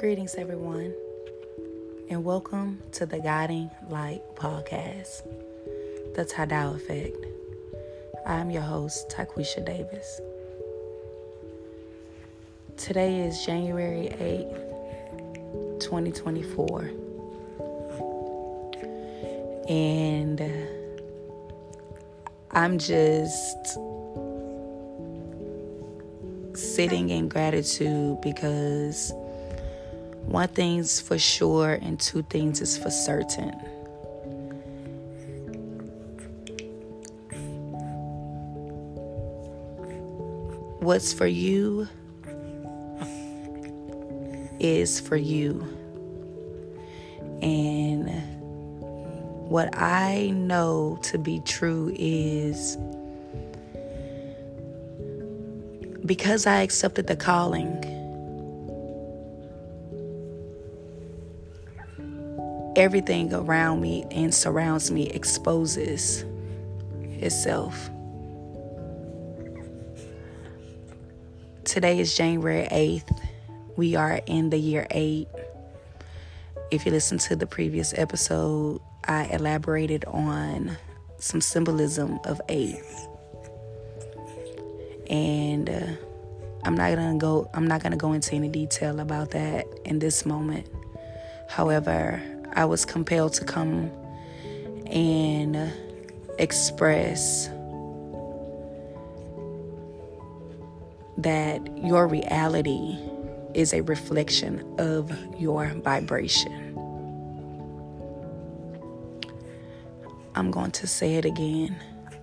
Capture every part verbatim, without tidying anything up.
Greetings, everyone, and welcome to the Guiding Light Podcast, The Tadao Effect. I'm your host, Taquisha Davis. Today is January eighth, twenty twenty-four, and I'm just sitting in gratitude because one thing's for sure and two things is for certain. What's for you is for you. And what I know to be true is because I accepted the calling, everything around me and surrounds me exposes itself. Today is January eighth. We are in the year eight. If you listen to the previous episode, I elaborated on some symbolism of eight. And uh, I'm not gonna go I'm not gonna go into any detail about that in this moment. However, I was compelled to come and express that your reality is a reflection of your vibration. I'm going to say it again.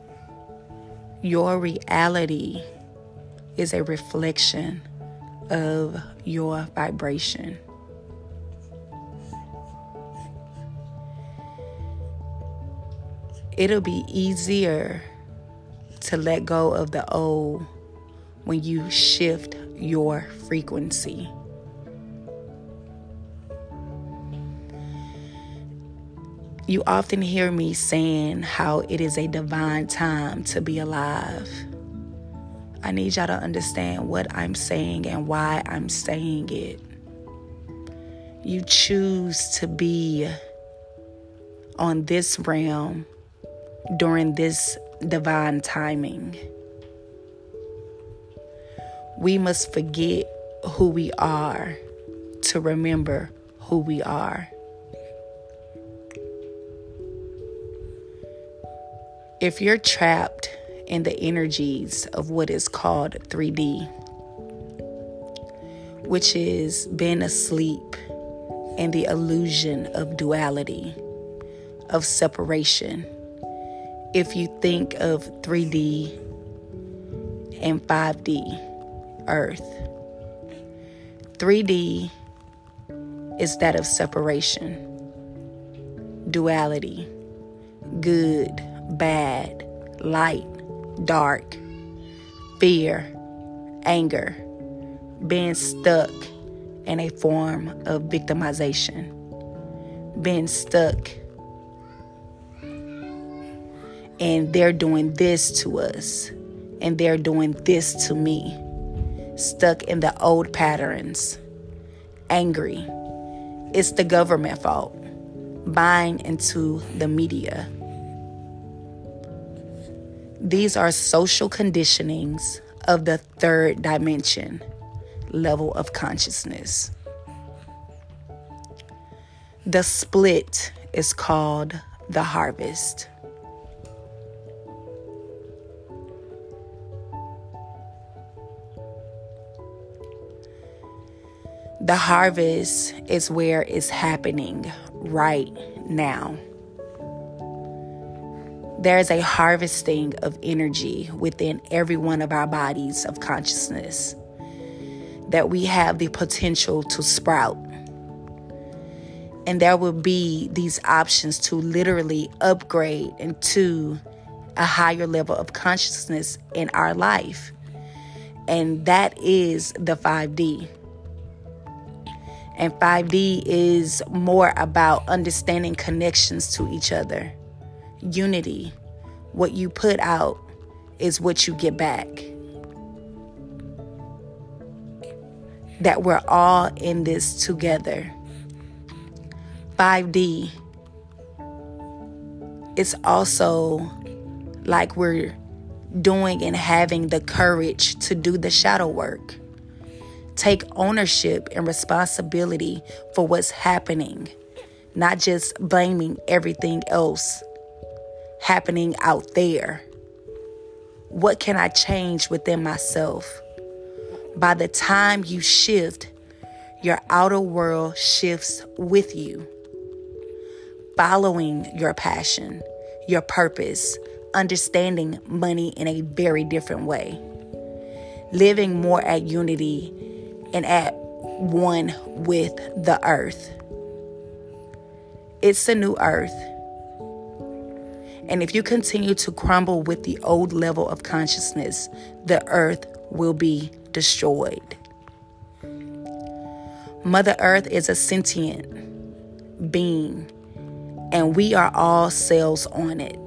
Your reality is a reflection of your vibration. It'll be easier to let go of the old when you shift your frequency. You often hear me saying how it is a divine time to be alive. I need y'all to understand what I'm saying and why I'm saying it. You choose to be on this realm during this divine timing. We must forget who we are to remember who we are. If you're trapped in the energies of what is called three D, which is being asleep in the illusion of duality, of separation, if you think of three D and five D, Earth, three D is that of separation, duality, good, bad, light, dark, fear, anger, being stuck in a form of victimization, being stuck and they're doing this to us, and they're doing this to me. Stuck in the old patterns. Angry. It's the government fault. Buying into the media. These are social conditionings of the third dimension, level of consciousness. The split is called the harvest. The harvest is where it's happening right now. There's a harvesting of energy within every one of our bodies of consciousness that we have the potential to sprout. And there will be these options to literally upgrade into a higher level of consciousness in our life. And that is the five D. And five D is more about understanding connections to each other. Unity. What you put out is what you get back. that we're all in this together. five D, it's also like we're doing and having the courage to do the shadow work. Take ownership and responsibility for what's happening, not just blaming everything else happening out there. What can I change within myself? By the time you shift, your outer world shifts with you. Following your passion, your purpose, understanding money in a very different way. Living more at unity and at one with the earth. It's a new earth. And if you continue to crumble with the old level of consciousness, the earth will be destroyed. Mother Earth is a sentient being, and we are all cells on it.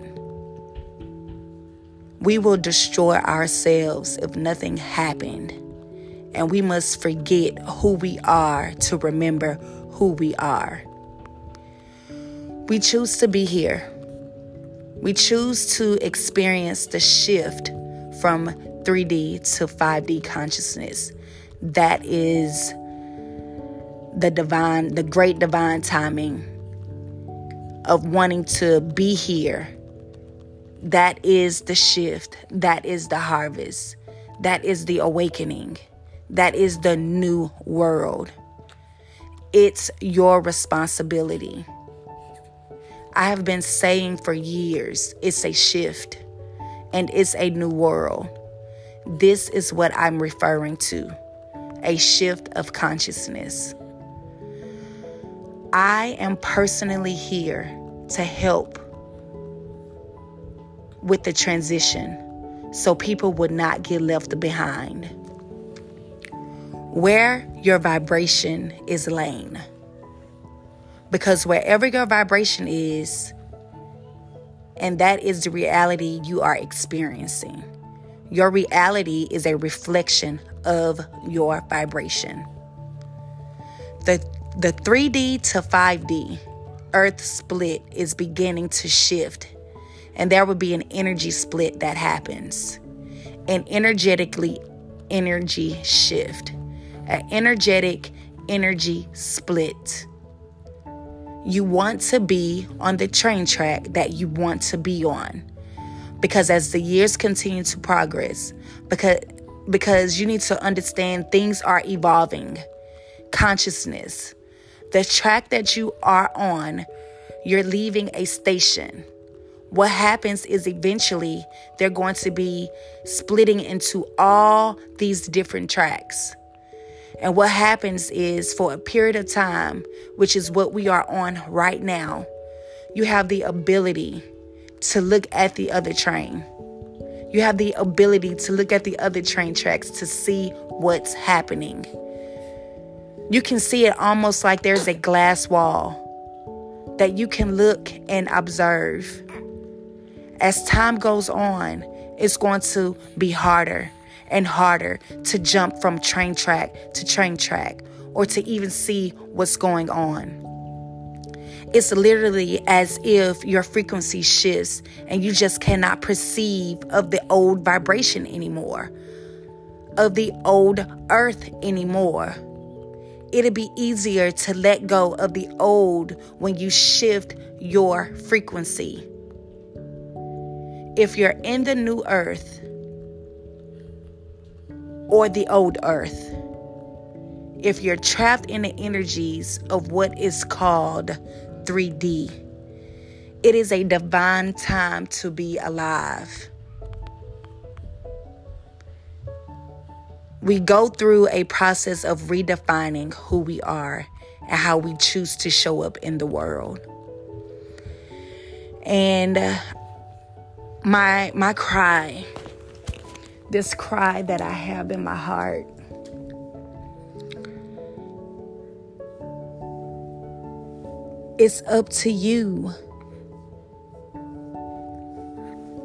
We will destroy ourselves if nothing happened, and we must forget who we are to remember who we are. We choose to be here. We choose to experience the shift from three D to five D consciousness. That is the divine, the great divine timing of wanting to be here. That is the shift. That is the harvest. That is the awakening. That is the new world. It's your responsibility. I have been saying for years, it's a shift and it's a new world. This is what I'm referring to, a shift of consciousness. I am personally here to help with the transition so people would not get left behind. Where your vibration is laying. Because wherever your vibration is, and that is the reality you are experiencing. Your reality is a reflection of your vibration. The, the three D to five D Earth split is beginning to shift. And there will be an energy split that happens. An energetically energy shift. An energetic energy split. You want to be on the train track that you want to be on. Because as the years continue to progress, because, because you need to understand things are evolving. Consciousness. The track that you are on, you're leaving a station. What happens is eventually they're going to be splitting into all these different tracks. And what happens is for a period of time, which is what we are on right now, you have the ability to look at the other train. You have the ability to look at the other train tracks to see what's happening. You can see it almost like there's a glass wall that you can look and observe. As time goes on, it's going to be harder and harder to jump from train track to train track or to even see what's going on. It's literally as if your frequency shifts and you just cannot perceive of the old vibration anymore, of the old earth anymore. It'll be easier to let go of the old when you shift your frequency. If you're in the new earth, or the old earth, if you're trapped in the energies of what is called three D, it is a divine time to be alive. We go through a process of redefining who we are and how we choose to show up in the world. And my my cry, this cry that I have in my heart, it's up to you.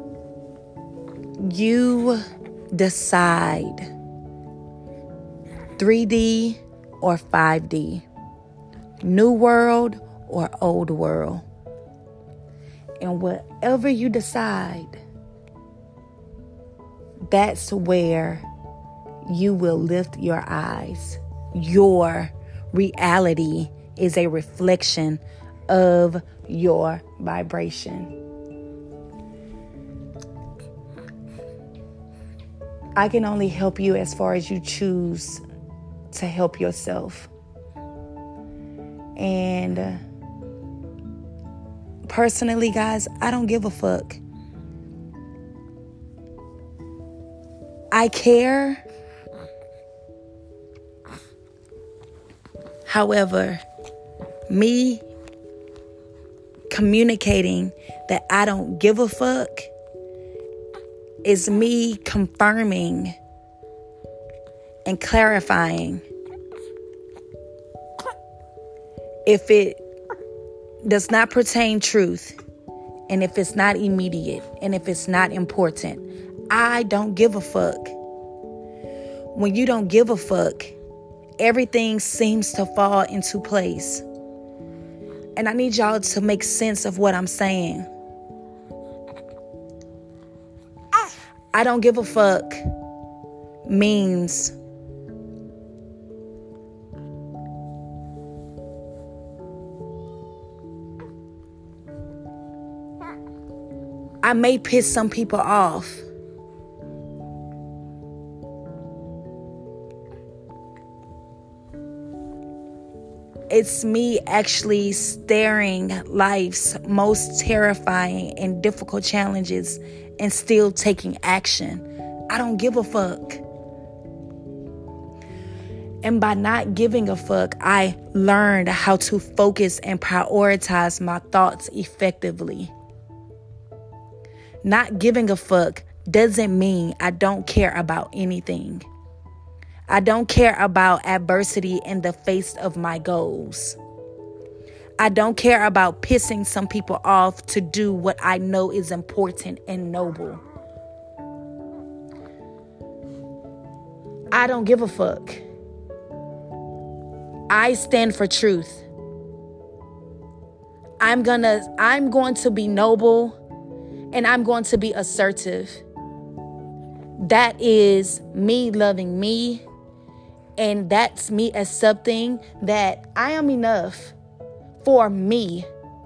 You decide three D or five D, new world or old world. And whatever you decide, that's where you will lift your eyes. Your reality is a reflection of your vibration. I can only help you as far as you choose to help yourself. And uh, personally, guys, I don't give a fuck. I care. However, me communicating that I don't give a fuck is me confirming and clarifying. If it does not pertain truth, and if it's not immediate, and if it's not important, I don't give a fuck. When you don't give a fuck, everything seems to fall into place. And I need y'all to make sense of what I'm saying. I don't give a fuck means I may piss some people off. It's me actually staring life's most terrifying and difficult challenges and still taking action. I don't give a fuck. And by not giving a fuck, I learned how to focus and prioritize my thoughts effectively. Not giving a fuck doesn't mean I don't care about anything. I don't care about adversity in the face of my goals. I don't care about pissing some people off to do what I know is important and noble. I don't give a fuck. I stand for truth. I'm gonna, I'm going to be noble and I'm going to be assertive. That is me loving me. And that's me accepting that I am enough for me.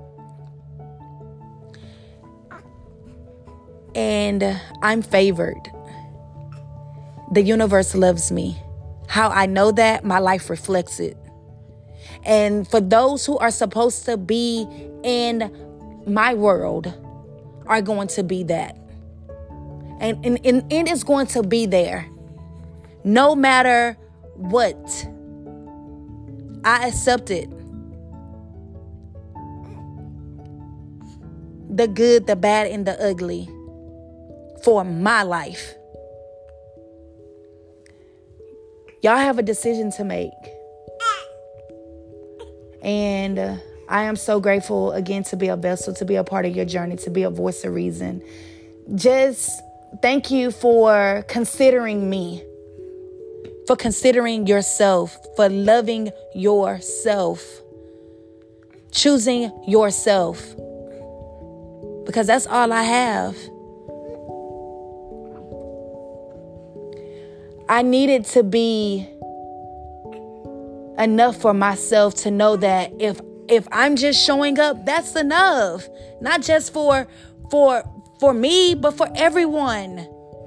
And I'm favored. The universe loves me. How I know that, my life reflects it. And for those who are supposed to be in my world are going to be that. And, and, and it is going to be there. No matter what. I accept it. The good, the bad, and the ugly for my life. Y'all have a decision to make. And uh, I am so grateful again to be a vessel, to be a part of your journey, to be a voice of reason. Just thank you for considering me. For considering yourself, for loving yourself, choosing yourself, because that's all I have. I needed to be enough for myself to know that if if I'm just showing up, that's enough. Not just for for for me, but for everyone.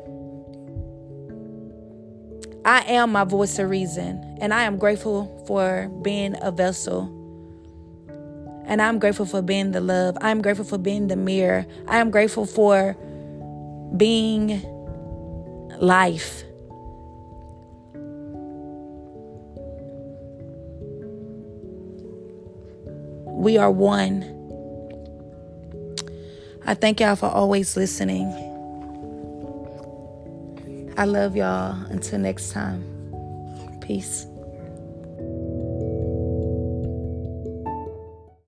I am my voice of reason, and I am grateful for being a vessel. And I'm grateful for being the love. I'm grateful for being the mirror. I am grateful for being life. We are one. I thank y'all for always listening. I love y'all. Until next time. Peace.